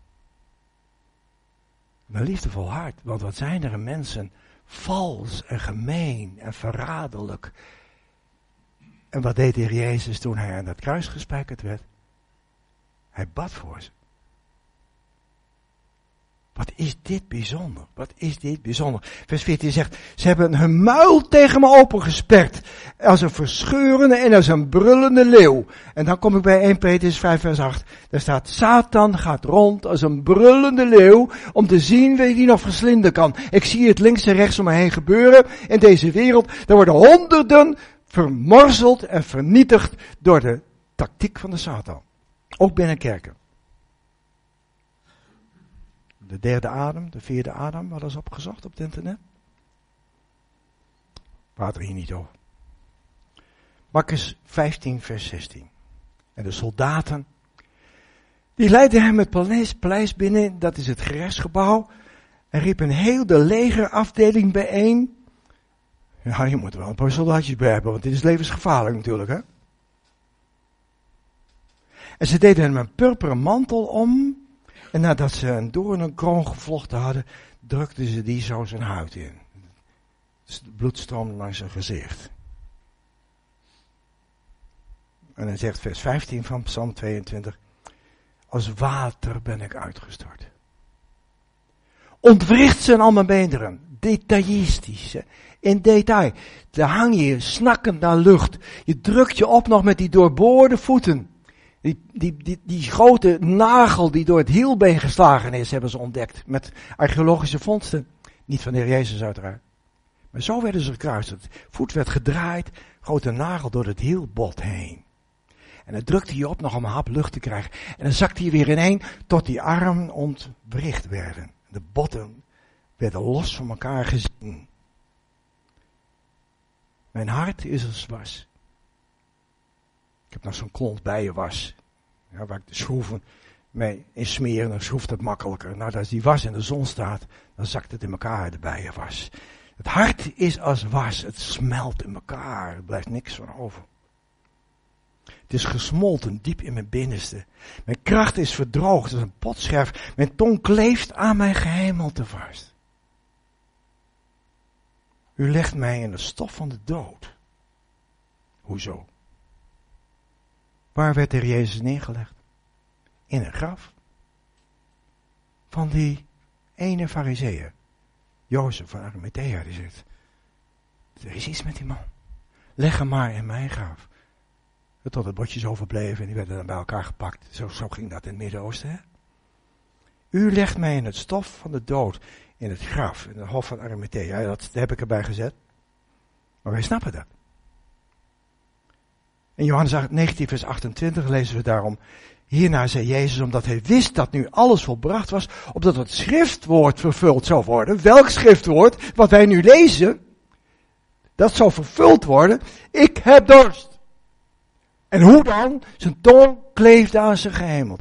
Met een liefdevol hart. Want wat zijn er mensen vals en gemeen en verraderlijk. En wat deed de Heer Jezus toen hij aan dat kruis gespijkerd werd? Hij bad voor ze. Wat is dit bijzonder? Wat is dit bijzonder? Vers veertien zegt, ze hebben hun muil tegen me opengesperd. Als een verscheurende en als een brullende leeuw. En dan kom ik bij eerste Petrus vijf vers acht. Daar staat, Satan gaat rond als een brullende leeuw. Om te zien wie die nog verslinden kan. Ik zie het links en rechts om me heen gebeuren. In deze wereld, er worden honderden vermorzeld en vernietigd door de tactiek van de Satan. Ook binnen kerken. De derde adem, de vierde adem, wat is opgezocht op het internet? Praat er hier niet over. Markus vijftien vers zestien. En de soldaten, die leidden hem het paleis, paleis binnen, dat is het gerechtsgebouw, en riepen heel de legerafdeling bijeen. Ja, je moet er wel een paar soldaatjes bij hebben, want dit is levensgevaarlijk natuurlijk, hè. En ze deden hem een purperen mantel om. En nadat ze een doornenkroon gevlochten hadden, drukten ze die zo zijn huid in. Het bloed stroomde langs zijn gezicht. En dan zegt vers vijftien van Psalm tweeëntwintig. Als water ben ik uitgestort. Ontwricht zijn al mijn beenderen. Detailistisch. In detail. Dan hang je snakkend naar lucht. Je drukt je op nog met die doorboorde voeten. Die, die, die, die grote nagel die door het hielbeen geslagen is, hebben ze ontdekt. Met archeologische vondsten. Niet van de Heer Jezus uiteraard. Maar zo werden ze gekruisigd. Voet werd gedraaid. Grote nagel door het hielbot heen. En dan drukte hij op nog om een hap lucht te krijgen. En dan zakte hij weer ineen tot die armen ontwricht werden. De botten werden los van elkaar gezien. Mijn hart is als was. Ik heb nog zo'n klont bijenwas. Ja, waar ik de schroeven mee in smeren, dan schroeft het makkelijker. Nou, als die was in de zon staat, dan zakt het in elkaar, de bijenwas. Het hart is als was, het smelt in elkaar, er blijft niks van over. Het is gesmolten diep in mijn binnenste. Mijn kracht is verdroogd als een potscherf. Mijn tong kleeft aan mijn gehemelte vast. U legt mij in de stof van de dood. Hoezo? Waar werd de Heer Jezus neergelegd? In een graf. Van die ene farizeeër. Jozef van Arimathea, die zegt, er is iets met die man. Leg hem maar in mijn graf. Tot de botjes overbleven en die werden dan bij elkaar gepakt. Zo, zo ging dat in het Midden-Oosten. Hè? U legt mij in het stof van de dood, in het graf, in het hof van Arimathea. Ja, dat heb ik erbij gezet. Maar wij snappen dat. In Johannes negentien vers achtentwintig lezen we daarom. Hierna zei Jezus, omdat hij wist dat nu alles volbracht was, opdat het schriftwoord vervuld zou worden. Welk schriftwoord? Wat wij nu lezen, dat zou vervuld worden. Ik heb dorst. En hoe dan? Zijn tong kleefde aan zijn gehemelte.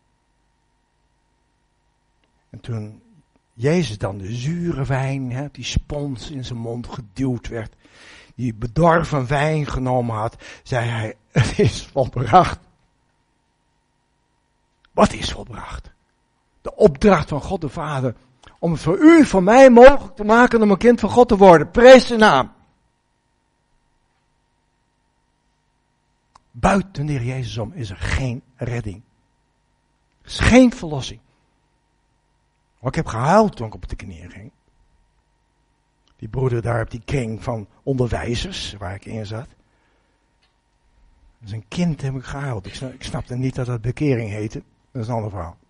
En toen Jezus dan de zure wijn, hè, die spons in zijn mond geduwd werd, die bedorven wijn genomen had, zei hij, het is volbracht. Wat is volbracht? De opdracht van God de Vader, om het voor u, voor mij mogelijk te maken om een kind van God te worden. Prijs zijn naam. Buiten de Heer Jezus om is er geen redding. Er is geen verlossing. Maar ik heb gehuild toen ik op de knieën ging. Die broeder daar op die kring van onderwijzers, waar ik in zat. Als een kind heb ik gehuild. Ik, snap, ik snapte niet dat dat bekering heette. Dat is een ander verhaal.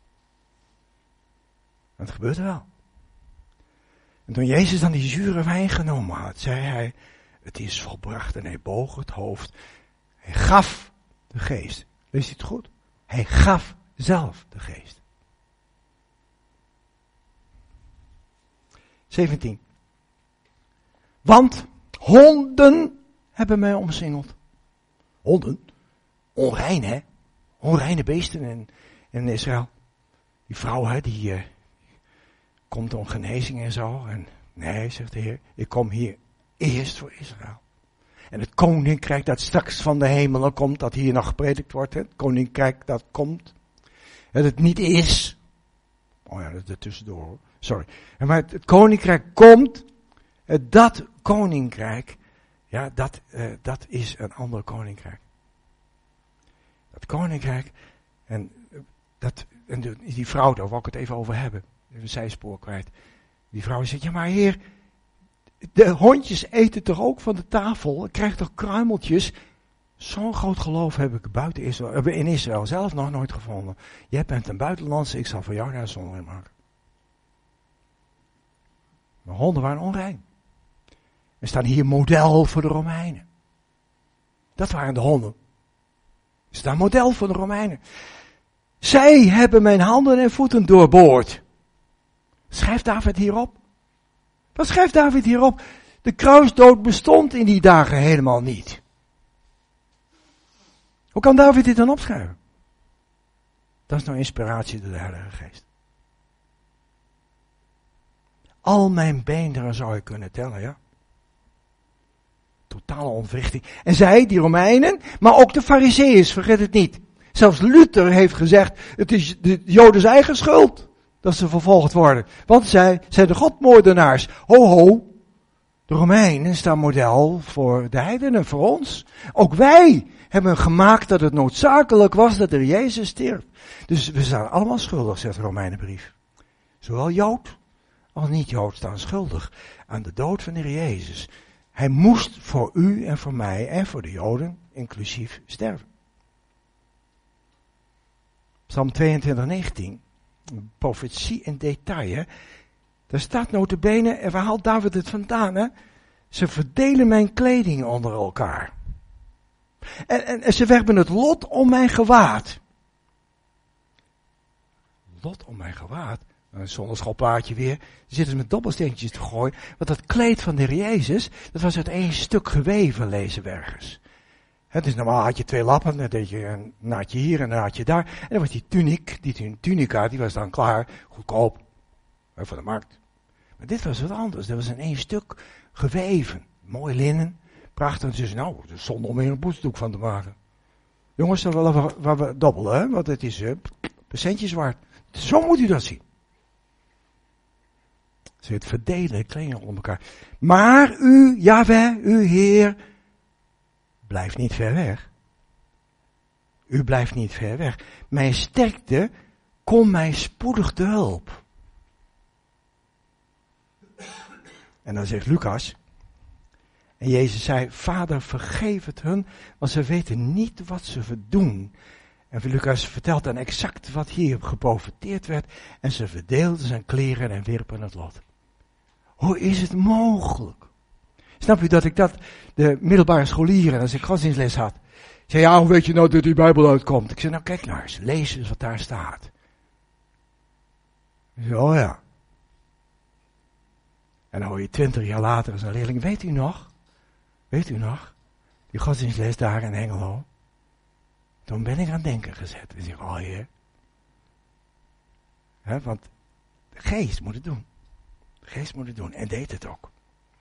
En het gebeurde wel. En toen Jezus dan die zure wijn genomen had, zei hij, het is volbracht. En hij boog het hoofd. Hij gaf de geest. Lees je het goed? Hij gaf zelf de geest. zeventien. Want honden hebben mij omsingeld. Honden? Onrein, hè? Onreine beesten in, in Israël. Die vrouw, hè, die uh, komt om genezing en zo. En nee, zegt de Heer, ik kom hier eerst voor Israël. En het koninkrijk dat straks van de hemelen komt, dat hier nog gepredikt wordt. Hè? Het koninkrijk dat komt. Dat het niet is. Oh ja, dat is er tussendoor hoor. Sorry. Maar het, het koninkrijk komt. Dat koninkrijk, ja, dat, uh, dat is een ander koninkrijk. Dat koninkrijk, en, dat, en de, die vrouw, daar wil ik het even over hebben. Even een zijspoor kwijt. Die vrouw zegt, ja maar Heer, de hondjes eten toch ook van de tafel? Ik krijg toch kruimeltjes? Zo'n groot geloof heb ik buiten Israël, in Israël zelf nog nooit gevonden. Jij bent een buitenlandse, ik zal voor jou daar zonder in maken. Maar honden waren onrein. Er staan hier model voor de Romeinen. Dat waren de honden. Er staat model voor de Romeinen. Zij hebben mijn handen en voeten doorboord. Schrijft David hierop? Wat schrijft David hierop? De kruisdood bestond in die dagen helemaal niet. Hoe kan David dit dan opschrijven? Dat is nou inspiratie door de Heilige Geest. Al mijn beenderen zou ik kunnen tellen, ja. Totale ontwrichting. En zij, die Romeinen, maar ook de Farizeeërs, vergeet het niet. Zelfs Luther heeft gezegd, het is de Joden eigen schuld dat ze vervolgd worden. Want zij zijn de godmoordenaars. Ho ho, de Romeinen staan model voor de heidenen, voor ons. Ook wij hebben gemaakt dat het noodzakelijk was dat er Jezus stierf. Dus we staan allemaal schuldig, zegt de Romeinenbrief. Zowel Jood als niet-Jood staan schuldig aan de dood van de Heer Jezus. Hij moest voor u en voor mij en voor de Joden inclusief sterven. Psalm tweeëntwintig, negentien. Profetie in detail. Hè? Daar staat nota bene, en waar haalt David het vandaan? Hè? Ze verdelen mijn kleding onder elkaar. En, en, en ze werpen het lot om mijn gewaad. Lot om mijn gewaad? Een zonneschoolplaatje weer. Ze zitten met dobbelsteentjes te gooien. Want dat kleed van de Heer Jezus, dat was uit één stuk geweven, lezen we ergens. Het is normaal had je twee lappen, dan deed je een naadje hier en een naadje daar. En dan was die tuniek, die tunica, die was dan klaar, goedkoop, voor de markt. Maar dit was wat anders, dat was in één stuk geweven. Mooi linnen, prachtig. En ze zei, nou, het is zonde om er een boetsdoek van te maken. Jongens, dat willen we, waar we dobbelen, hè? Want het is uh, een centjes waard. Zo moet u dat zien. Ze het verdelen, kleding onder elkaar. Maar u, Jahweh, uw Heer, blijft niet ver weg. U blijft niet ver weg. Mijn sterkte, kom mij spoedig te hulp. En dan zegt Lucas, en Jezus zei, Vader, vergeef het hun, want ze weten niet wat ze doen. En Lucas vertelt dan exact wat hier geprofeteerd werd. En ze verdeelden zijn kleren en wierpen het lot. Hoe is het mogelijk? Snap u dat ik dat, de middelbare scholieren, als ik godsdienstles had, zei, ja, hoe weet je nou dat die Bijbel uitkomt? Ik zei, nou kijk nou eens, lees eens wat daar staat. Ik zei, oh ja. En dan hoor je twintig jaar later als een leerling, weet u nog? Weet u nog? Die godsdienstles daar in Hengelo. Toen ben ik aan het denken gezet. En zeg, oh heer. He, want de geest moet het doen. De geest moet het doen. En deed het ook.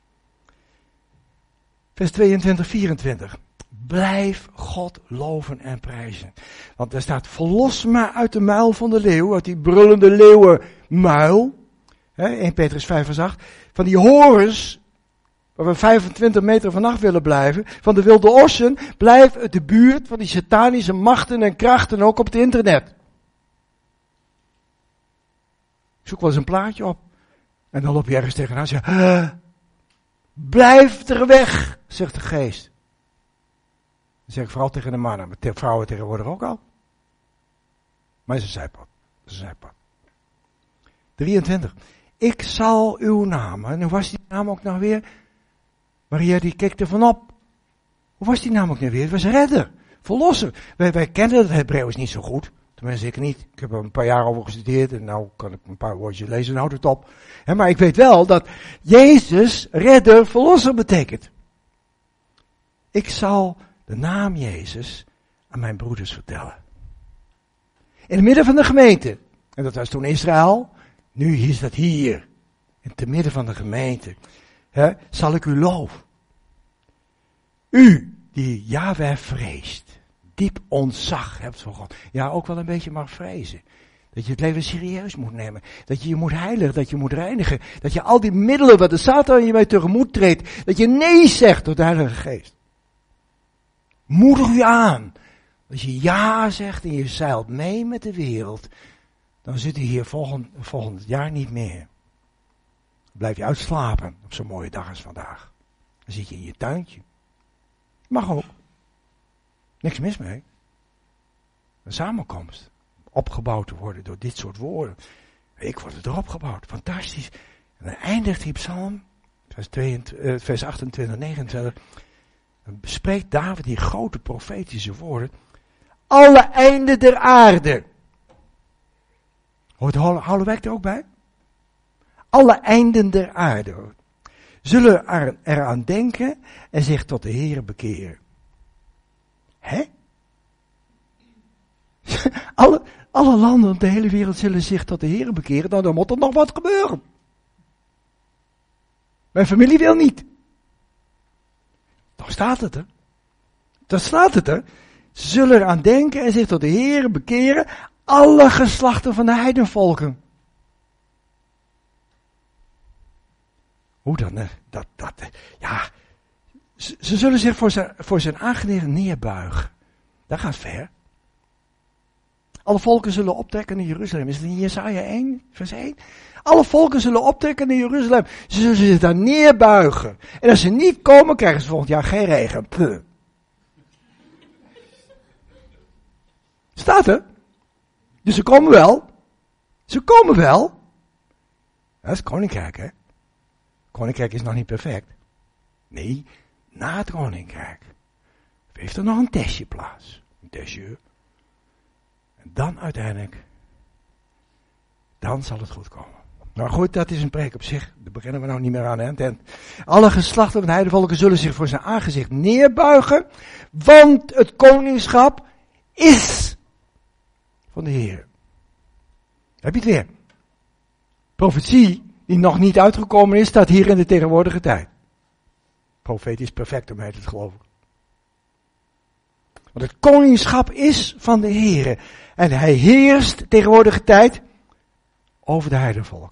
Vers tweeëntwintig, vierentwintig. Blijf God loven en prijzen. Want er staat, verlos me uit de muil van de leeuw. Uit die brullende leeuwenmuil. He, eerste Petrus vijf vers acht. Van die horens, waar we vijfentwintig meter vanaf willen blijven, van de wilde ossen, blijf uit de buurt van die satanische machten en krachten ook op het internet. Zoek wel eens een plaatje op. En dan loop je ergens tegenaan en zeg je, blijf er weg, zegt de geest. Dat zeg ik vooral tegen de mannen, maar de vrouwen tegenwoordig ook al. Maar het is een zijpad. Het is een zijpad. drieëntwintig. Ik zal uw naam, en hoe was die naam ook nou weer? Maria die keek ervan op. Hoe was die naam ook nou weer? Het was redder, verlosser. Wij, wij kennen het Hebreeuws niet zo goed. Tenminste, ik niet. Ik heb er een paar jaar over gestudeerd en nou kan ik een paar woordjes lezen en houd het op. He, maar ik weet wel dat Jezus, redder, verlosser betekent. Ik zal de naam Jezus aan mijn broeders vertellen. In het midden van de gemeente. En dat was toen Israël. Nu is dat hier. In het midden van de gemeente. He, zal ik u loven. U die Jahweh vreest. Diep ontzag hebt voor God. Ja, ook wel een beetje mag vrezen. Dat je het leven serieus moet nemen. Dat je je moet heiligen, dat je moet reinigen. Dat je al die middelen wat de Satan je mee tegemoet treedt. Dat je nee zegt tot de Heilige Geest. Moedig u aan. Als je ja zegt en je zeilt mee met de wereld. Dan zit u hier volgend, volgend jaar niet meer. Blijf je uitslapen op zo'n mooie dag als vandaag. Dan zit je in je tuintje. Mag ook. Niks mis mee. Een samenkomst. Opgebouwd te worden door dit soort woorden. Ik word erop gebouwd. Fantastisch. En dan eindigt die psalm. Vers, tweeëntwintig, vers achtentwintig, negenentwintig. Dan spreekt David die grote profetische woorden. Alle einden der aarde. Hoort Houwelijk er ook bij? Alle einden der aarde. Zullen er, eraan denken en zich tot de Heere bekeren. Hè? alle, alle landen op de hele wereld zullen zich tot de Heere bekeren. Nou, dan moet er nog wat gebeuren. Mijn familie wil niet. Toch staat het er. Dan staat het er. Ze zullen eraan denken en zich tot de Heere bekeren. Alle geslachten van de heidenvolken. Hoe dan? Hè? Dat, dat, ja. Ze, ze zullen zich voor zijn, voor zijn aangenegen neerbuigen. Dat gaat ver. Alle volken zullen optrekken naar Jeruzalem. Is het in Jesaja één, vers één? Alle volken zullen optrekken naar Jeruzalem. Ze zullen zich daar neerbuigen. En als ze niet komen, krijgen ze volgend jaar geen regen. Puh. Staat er? Dus ze komen wel. Ze komen wel. Dat is koninkrijk, hè? Koninkrijk is nog niet perfect. Nee, na het koninkrijk. heeft er nog een testje plaats. Een testje. En dan uiteindelijk, dan zal het goed komen. Nou goed, dat is een preek op zich. Daar beginnen we nou niet meer aan. Hè? En alle geslachten van de heidevolken zullen zich voor zijn aangezicht neerbuigen. Want het koningschap is van de Heer. Heb je het weer? Profetie die nog niet uitgekomen is, staat hier in de tegenwoordige tijd. Profeet is perfect om heet het geloven. Want het koningschap is van de Heer. En hij heerst tegenwoordige tijd over de heidevolken.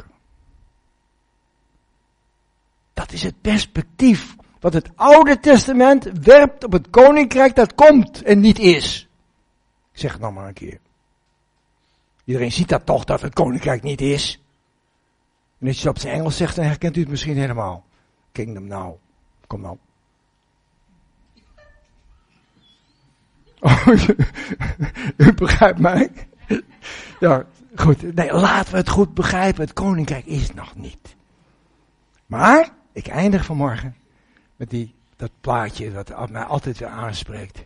Dat is het perspectief wat het Oude Testament werpt op het koninkrijk dat komt en niet is. Ik zeg het nog maar een keer. Iedereen ziet dat toch, dat het koninkrijk niet is. En als je het op zijn Engels zegt, dan herkent u het misschien helemaal. Kingdom now. Kom nou. Oh, u begrijpt mij? Ja, goed. Nee, laten we het goed begrijpen. Het koninkrijk is nog niet. Maar, ik eindig vanmorgen met die, dat plaatje dat mij altijd weer aanspreekt.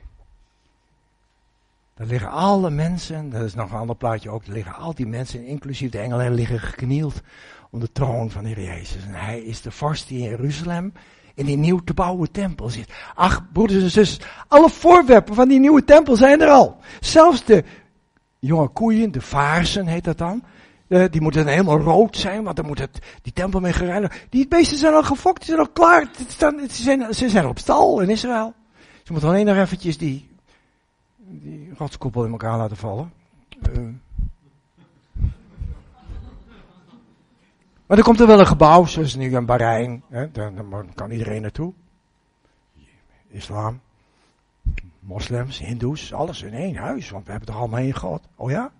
Daar liggen alle mensen, dat is nog een ander plaatje ook, daar liggen al die mensen, inclusief de engelen, liggen geknield om de troon van de Heer Jezus. En hij is de vorst die in Jeruzalem in die nieuw te bouwen tempel zit. Ach, broeders en zussen, alle voorwerpen van die nieuwe tempel zijn er al. Zelfs de jonge koeien, de vaarsen heet dat dan, uh, die moeten dan helemaal rood zijn, want dan moet het, die tempel mee gereinigd. Die beesten zijn al gefokt, die zijn al klaar, ze zijn, ze zijn op stal in Israël. Ze moeten alleen nog eventjes die die rotskoepel in elkaar laten vallen. Uh. Maar er komt er wel een gebouw, zoals nu in Bahrein. Hè, daar, daar kan iedereen naartoe. Islam, moslims, hindoes, alles in één huis. Want we hebben toch allemaal één God. Oh ja?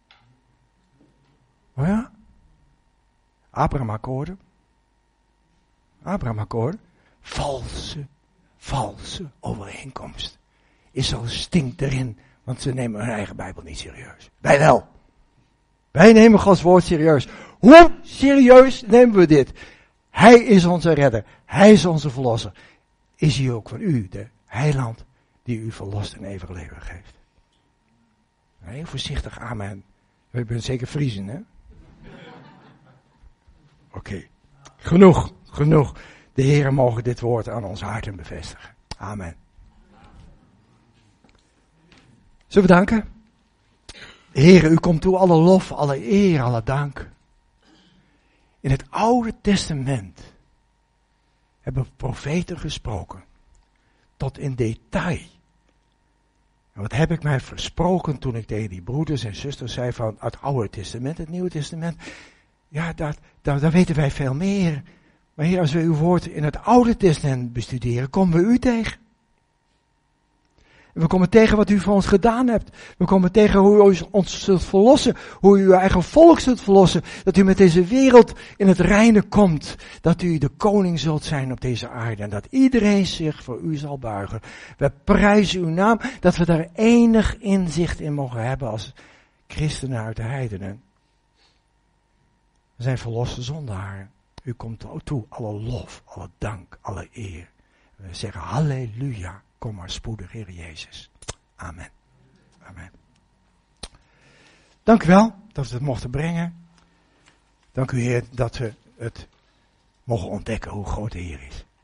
Oh ja? Abraham-akkoorden. Abraham-akkoorden. Valse, valse overeenkomst. Israël stinkt erin, want ze nemen hun eigen Bijbel niet serieus. Wij wel. Wij nemen Gods woord serieus. Hoe serieus nemen we dit? Hij is onze redder. Hij is onze verlosser. Is hij ook van u, de heiland, die u verlost en eeuwig leven geeft? Heel voorzichtig, amen. We bent zeker Friezen, hè? Oké. Okay. Genoeg, genoeg. De Heer mogen dit woord aan ons harten bevestigen. Amen. Zullen we danken? Heere, u komt toe alle lof, alle eer, alle dank. In het Oude Testament hebben profeten gesproken. Tot in detail. En wat heb ik mij versproken toen ik tegen die broeders en zusters zei van het Oude Testament, het Nieuwe Testament. Ja, dat, dat, dat weten wij veel meer. Maar Heer, als we uw woord in het Oude Testament bestuderen, komen we u tegen. We komen tegen wat u voor ons gedaan hebt. We komen tegen hoe u ons zult verlossen. Hoe u uw eigen volk zult verlossen. Dat u met deze wereld in het reine komt. Dat u de koning zult zijn op deze aarde. En dat iedereen zich voor u zal buigen. We prijzen uw naam. Dat we daar enig inzicht in mogen hebben als christenen uit de heidenen. We zijn verloste zondaren. U komt toe. Alle lof, alle dank, alle eer. We zeggen halleluja. Kom maar spoedig, Heer Jezus. Amen. Amen. Dank u wel dat we het mochten brengen. Dank u, Heer, dat we het mogen ontdekken hoe groot de Heer is.